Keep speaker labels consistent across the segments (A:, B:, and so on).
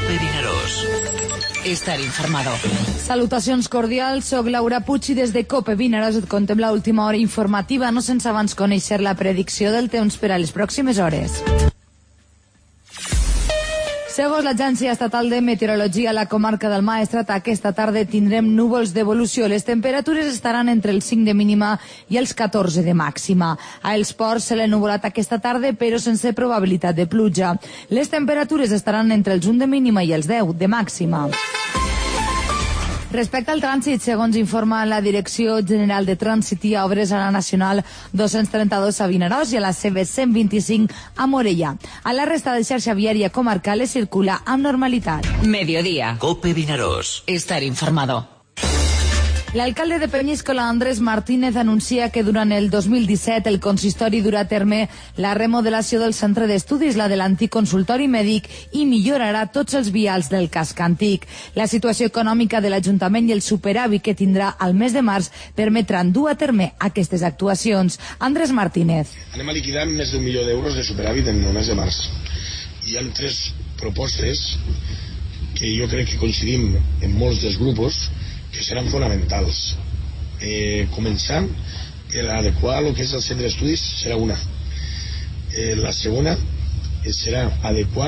A: Cope Vinaròs. Estar informado.
B: Salutacions cordials, soc Laura Puig i des de Cope Vinaròs et contem l'última hora informativa, no sense abans conèixer la predicció del temps per a les pròximes hores. Segons l'Agència Estatal de Meteorologia, a la comarca del Maestrat aquesta tarda tindrem núvols d'evolució. Les temperatures estaran entre els 5 de mínima i els 14 de màxima. A Els Ports se l'ha ennuvolat aquesta tarda, però sense probabilitat de pluja. Les temperatures estaran entre els 1 de mínima i els 10 de màxima. Respecte al trànsit, segons informa la Direcció General de Trànsit, hi ha obres a la Nacional 232 a Vinaròs i a la CB 125 a Morella. A la resta de xarxa viària comarcal es circula amb normalitat.
A: Mediodía. Cope Vinaròs. Estar informado.
B: L'alcalde de Peñíscola, Andrés Martínez, anuncia que durant el 2017 el consistori durà a terme la remodelació del centre d'estudis, la de l'antic consultori mèdic, i millorarà tots els vials del casc antic. La situació econòmica de l'Ajuntament i el superàvit que tindrà al mes de març permetran dur a terme aquestes actuacions. Andrés Martínez.
C: Anem a liquidar més d'1 milió d'euros de superàvit en el mes de març. Hi ha 3 propostes que jo crec que coincidim en molts dels grupos que seran fonamentals. Començant per adequar el que és el centre d'estudis serà una. La segona serà adequar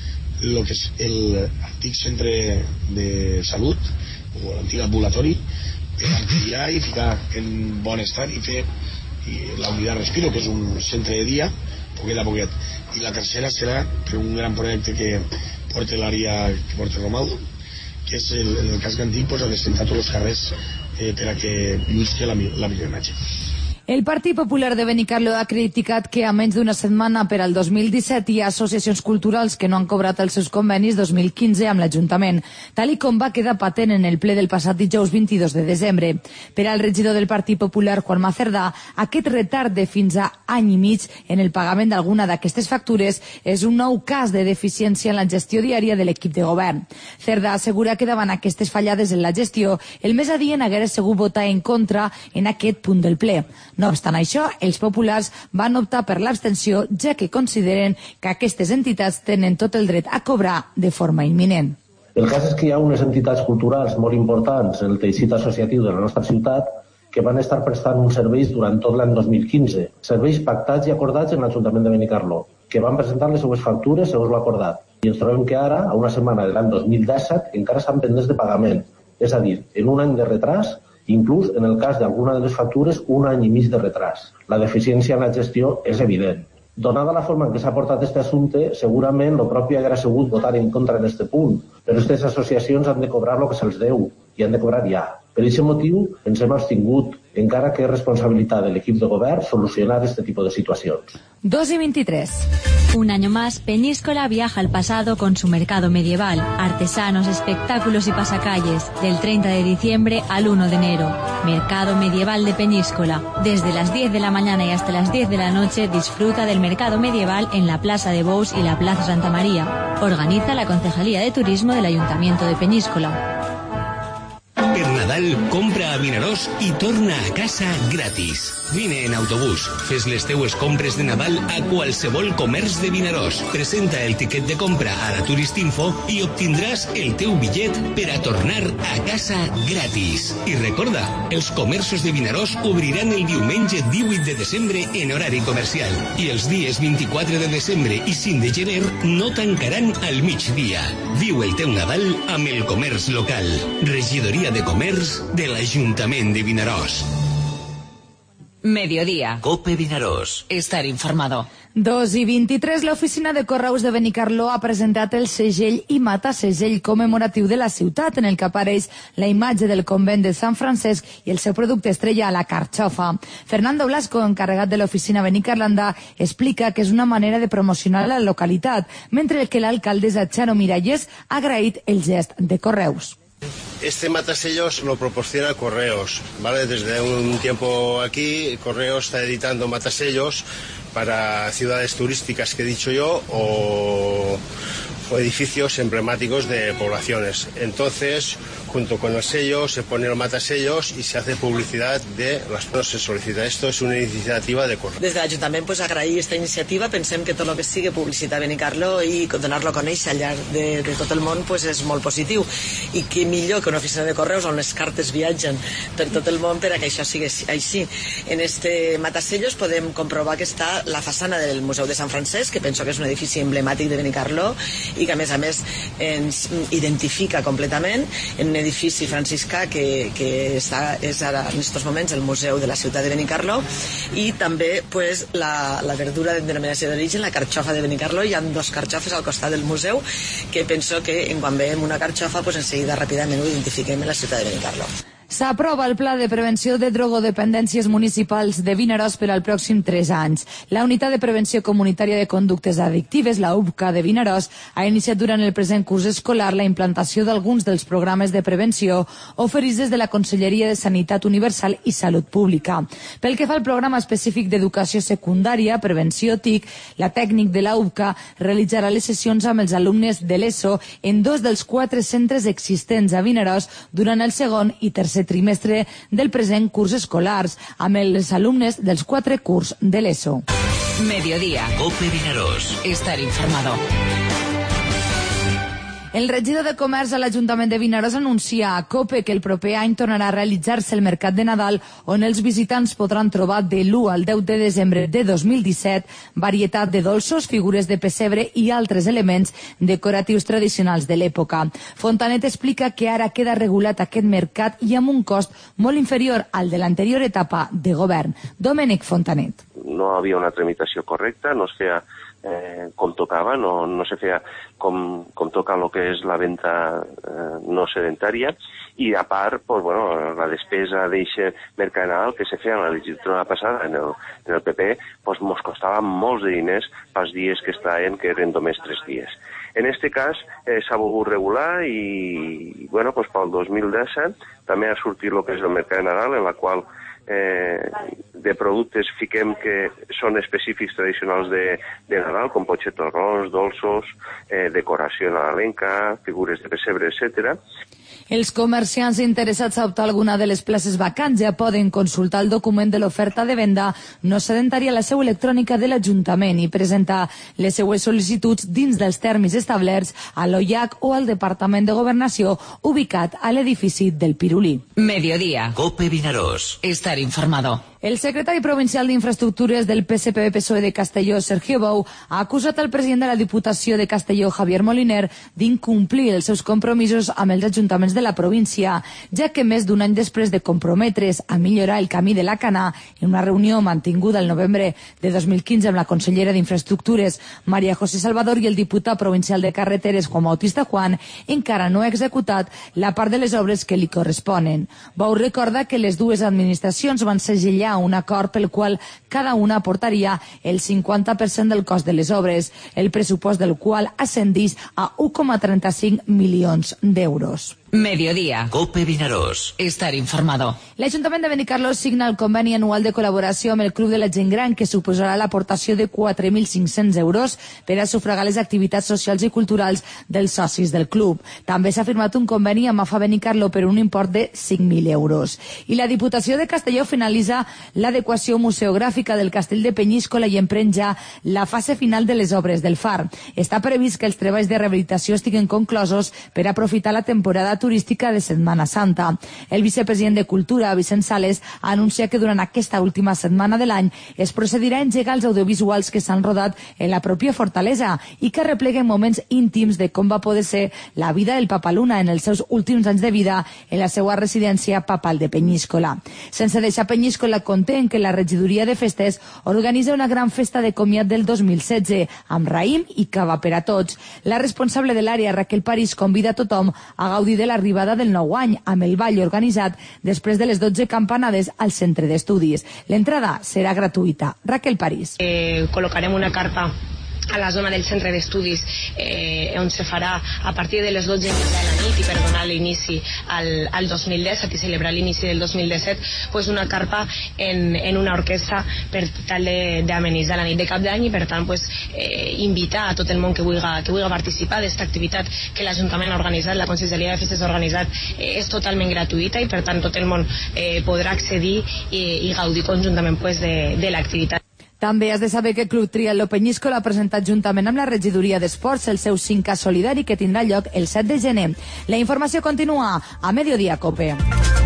C: el que és l'antic centre de salut o l'antic ambulatori per ampliar i ficar en bon estat i fer la unitat Respiro, que és un centre de dia, poquet a poquet. I la tercera serà per un gran projecte que porta l'àrea, que porta Romaldo, que és en el casc antic, pues, a descentar tots els carrers per a que lluïsqui la millor imatge.
B: El Partit Popular de Benicarló ha criticat que a menys d'una setmana per al 2017 hi ha associacions culturals que no han cobrat els seus convenis 2015 amb l'Ajuntament, tal i com va quedar patent en el ple del passat dijous 22 de desembre. Per al regidor del Partit Popular, Juanma Cerdà, aquest retard de fins a any i mig en el pagament d'alguna d'aquestes factures és un nou cas de deficiència en la gestió diària de l'equip de govern. Cerdà assegura que davant aquestes fallades en la gestió, el més adient haguera sigut votar en contra en aquest punt del ple. No obstant això, els populars van optar per l'abstenció, ja que consideren que aquestes entitats tenen tot el dret a cobrar de forma imminent.
D: El cas és que hi ha unes entitats culturals molt importants en el teixit associatiu de la nostra ciutat que van estar prestant uns serveis durant tot l'any 2015, serveis pactats i acordats en l'Ajuntament de Benicarló, que van presentar les seues factures segons l'acordat. I ens trobem que ara, a una setmana de l'any 2017, encara estan pendents de pagament, és a dir, en un any de retras, inclús en el cas d'alguna de les factures un any i mig de retras. La deficiència en la gestió és evident. Donada la forma en què s'ha portat aquest assumpte, segurament el propi haguera sigut votar en contra en aquest punt, però aquestes associacions han de cobrar el que se'ls deu i han de cobrar ja. Per aquest motiu ens hem abstingut, encara que és responsabilitat de l'equip de govern solucionar este tipo de situacions.
B: 2:23.
E: Un año más, Peñíscola viaja al pasado con su mercado medieval, artesanos, espectáculos y pasacalles, del 30 de diciembre al 1 de enero. Mercado Medieval de Peñíscola. Desde las 10 de la mañana y hasta las 10 de la noche disfruta del mercado medieval en la Plaza de Bous y la Plaza Santa María. Organiza la Concejalía de Turismo del Ayuntamiento de Peñíscola.
F: Per Nadal, compra a Vinaròs i torna a casa gratis. Vine en autobús, fes les teues compres de Nadal a qualsevol comerç de Vinaròs. Presenta el tiquet de compra a la Turistinfo i obtindràs el teu bitllet per a tornar a casa gratis. I recorda, els comerços de Vinaròs obriran el diumenge 18 de desembre en horari comercial i els dies 24 de desembre i 5 de gener no tancaran al migdia. Viu el teu Nadal amb el comerç local. Regidoria de Comerç de l'Ajuntament de Vinaròs.
A: Mediodía. Cope Vinaròs. Estar informado.
B: 2:23. L'oficina de correus de Benicarló ha presentat el segell i matasegell commemoratiu de la ciutat, en el que apareix la imatge del convent de Sant Francesc i el seu producte estrella, la carxofa. Fernando Blasco, encarregat de l'oficina Benicarlanda, explica que és una manera de promocionar la localitat, mentre que l'alcaldessa Charo Miralles ha agraït el gest de correus.
G: Este matasellos lo proporciona Correos, ¿vale? Desde un tiempo aquí, Correos está editando matasellos para ciudades turísticas que he dicho yo o o edificios emblemáticos de poblaciones. Entonces, junto con el sello, se pone el matasellos y se hace publicidad de las cosas que se solicita. Esto es una iniciativa de Correos.
H: Des de l'Ajuntament agrair aquesta iniciativa, pensem que tot el que sigui publicitar Benicarló i donar-lo a conèixer al llarg de tot el món és molt positiu, i que millor que una oficina de correus on les cartes viatgen per tot el món per a que això sigui així. En este matasellos podem comprovar que està la façana del Museu de Sant Francesc, que penso que és un edifici emblemàtic de Benicarló i que a més ens identifica completament, en un edifici franciscà que és ara en aquests moments el Museu de la ciutat de Benicarló, i també la verdura de denominació d'origen, la carxofa de Benicarló. Hi ha 2 carxofes al costat del museu que penso que quan veiem una carxofa en seguida ràpidament ho identifiquem en la ciutat de Benicarló.
B: S'aprova el Pla de Prevenció de Drogodependències Municipals de Vinaròs per al pròxim 3 anys. La Unitat de Prevenció Comunitària de Conductes Addictives, la UPCA de Vinaròs, ha iniciat durant el present curs escolar la implantació d'alguns dels programes de prevenció oferits des de la Conselleria de Sanitat Universal i Salut Pública. Pel que fa al programa específic d'educació secundària, Prevenció TIC, la tècnic de la UPCA realitzarà les sessions amb els alumnes de l'ESO en 2 dels 4 centres existents a Vinaròs durant el segon i tercer trimestre del present curs escolars, amb els alumnes dels 4 curs de l'ESO.
A: Mediodía. COPE Vinaròs. Estar informado.
B: El regidor de Comerç a l'Ajuntament de Vinaròs anuncia a COPE que el proper any tornarà a realitzar-se el Mercat de Nadal, on els visitants podran trobar de l'1 al 10 de desembre de 2017 varietat de dolços, figures de pessebre i altres elements decoratius tradicionals de l'època. Fontanet explica que ara queda regulat aquest mercat i amb un cost molt inferior al de l'anterior etapa de govern. Domènec Fontanet.
I: No havia una tramitació correcta, no es feia com tocava, no se feia com toca el que és la venda no sedentària, i a part, la despesa d'eixe mercat de Nadal que se feia en la legislatura passada en el PP, ens costava molts de diners pels dies que estaven, que eren només 3 dies. En aquest cas s'ha volgut regular i pel 2017 també ha sortit el que és el mercat de Nadal, en la qual de productes fiquem que són específics tradicionals de Nadal, com pot ser torrons, dolços, decoració nadalenca, figures de pessebre, etc.
B: Els comerciants interessats a optar a alguna de les places vacants ja poden consultar el document de l'oferta de venda no sedentària a la seu electrònica de l'Ajuntament i presentar les seues sol·licituds dins dels termes establerts a l'OIAC o al Departament de Governació ubicat a l'edifici del Pirulí.
A: Mediodía. COPE Vinaròs. Estar informado.
B: El secretari provincial d'Infraestructures del PSPB-PSOE de Castelló, Sergio Bou, ha acusat al president de la Diputació de Castelló, Javier Moliner, d'incomplir els seus compromisos amb els ajuntaments de la província, ja que més d'un any després de comprometre's a millorar el camí de la Canà, en una reunió mantinguda el novembre de 2015 amb la consellera d'Infraestructures, María José Salvador, i el diputat provincial de Carreteres, Juan Bautista Juan, encara no ha executat la part de les obres que li corresponen. Bou recorda que les dues administracions van segellar un acord pel qual cada una aportaria el 50% del cost de les obres, el pressupost del qual ascendís a 1,35 milions d'euros.
A: Mediodía. COPE Vinaròs. Estar informado.
B: L'Ajuntament de Benicarló signa el conveni anual de col·laboració amb el Club de la Gent Gran, que suposarà l'aportació de 4.500 euros per a sufragar les activitats socials i culturals dels socis del club. També s'ha firmat un conveni amb AFA Benicarló per un import de 5.000 euros. I la Diputació de Castelló finalitza l'adequació museogràfica del Castell de Penyíscola i emprèn ja la fase final de les obres del far. Està previst que els treballs de rehabilitació estiguen conclosos per aprofitar la temporada turística de Setmana Santa. El vicepresident de Cultura, Vicent Sales, ha anunciat que durant aquesta última setmana de l'any es procedirà a engegar els audiovisuals que s'han rodat en la pròpia fortalesa i que repleguen moments íntims de com va poder ser la vida del Papa Luna en els seus últims anys de vida en la seva residència papal de Penyíscola. Sense deixar Penyíscola content que la regidoria de festes organitza una gran festa de comiat del 2016 amb raïm i cava per a tots. La responsable de l'àrea, Raquel París, convida a tothom a gaudir de l'arribada del nou any amb el ball organitzat després de les 12 campanades al centre d'estudis. L'entrada serà gratuïta. Raquel París.
J: Colocarem una carpa a la zona del centre d'estudis on se farà a partir de les 12 de la nit i per donar l'inici al 2017 i celebrar l'inici del 2017 pues una carpa en una orquestra per tal d'amenitzar la nit de cap d'any i per tant pues, invitar a tot el món que vulgui participar d'esta activitat que l'Ajuntament ha organitzat, la Conselleria de Festes ha organitzat, és totalment gratuïta i per tant tot el món podrà accedir i gaudir conjuntament pues, de l'activitat.
B: També has de saber que Club Triatló Penyíscola ha presentat juntament amb la regidoria d'Esports el seu 5K solidari que tindrà lloc el 7 de gener. La informació continua a Mediodía Cope.